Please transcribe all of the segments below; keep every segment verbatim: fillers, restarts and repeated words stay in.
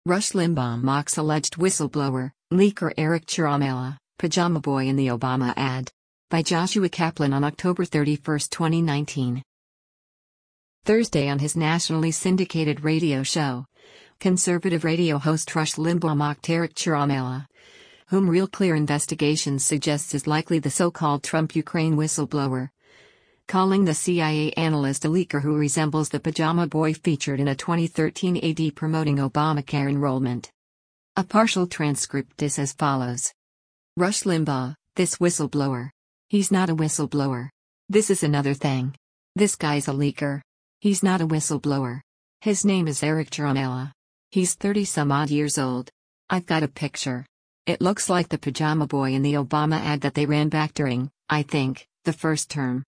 Rush Limbaugh mocks alleged whistleblower, leaker Eric Ciaramella, pajama boy in the Obama ad. By Joshua Kaplan on October thirty-first, twenty nineteen. Thursday on his nationally syndicated radio show, conservative radio host Rush Limbaugh mocked Eric Ciaramella, whom Real Clear Investigations suggests is likely the so-called Trump-Ukraine whistleblower, calling the C I A analyst a leaker who resembles the pajama boy featured in a twenty thirteen ad promoting Obamacare enrollment. A partial transcript is as follows. Rush Limbaugh, this whistleblower. He's not a whistleblower. This is another thing. This guy's a leaker. He's not a whistleblower. His name is Eric Ciaramella. He's thirty some odd years old. I've got a picture. It looks like the pajama boy in the Obama ad that they ran back during, I think, the first term.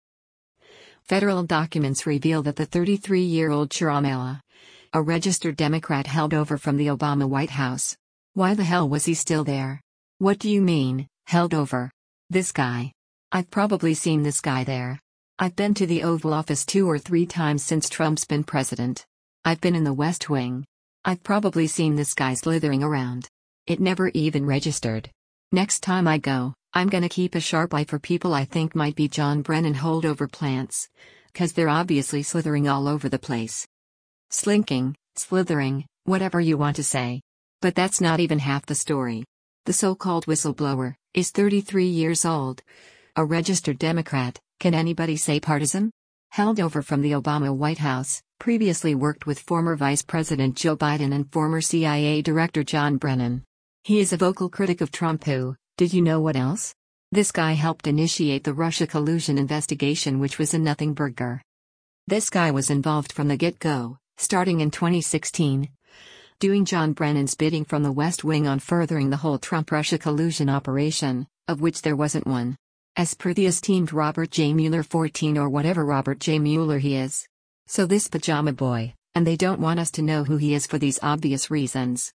Federal documents reveal that the thirty-three-year-old Ciaramella, a registered Democrat held over from the Obama White House. Why the hell was he still there? What do you mean, held over? This guy. I've probably seen this guy there. I've been to the Oval Office two or three times since Trump's been president. I've been in the West Wing. I've probably seen this guy slithering around. It never even registered. Next time I go, I'm gonna keep a sharp eye for people I think might be John Brennan holdover plants. 'Cause they're obviously slithering all over the place. Slinking, slithering, whatever you want to say. But that's not even half the story. The so-called whistleblower is thirty-three years old. A registered Democrat, can anybody say partisan? Held over from the Obama White House, previously worked with former Vice President Joe Biden and former C I A Director John Brennan. He is a vocal critic of Trump who, did you know what else? This guy helped initiate the Russia collusion investigation, which was a nothing burger. This guy was involved from the get-go, starting in twenty sixteen. Doing John Brennan's bidding from the West Wing on furthering the whole Trump-Russia collusion operation, of which there wasn't one. As per the esteemed Robert J. Mueller fourteen or whatever Robert J. Mueller he is. So this pajama boy, and they don't want us to know who he is for these obvious reasons.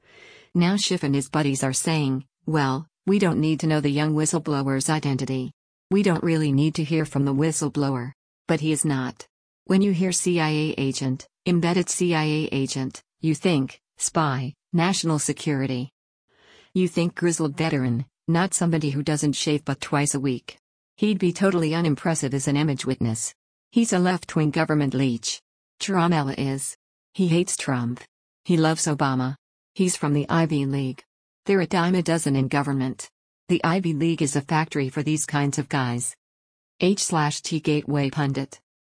Now Schiff and his buddies are saying, well, we don't need to know the young whistleblower's identity. We don't really need to hear from the whistleblower. But he is not. When you hear C I A agent, embedded C I A agent, you think, spy, national security. You think grizzled veteran, not somebody who doesn't shave but twice a week. He'd be totally unimpressive as an image witness. He's a left-wing government leech. Ciaramella is. He hates Trump. He loves Obama. He's from the Ivy League. They're a dime a dozen in government. The Ivy League is a factory for these kinds of guys. H slash T Gateway Pundit.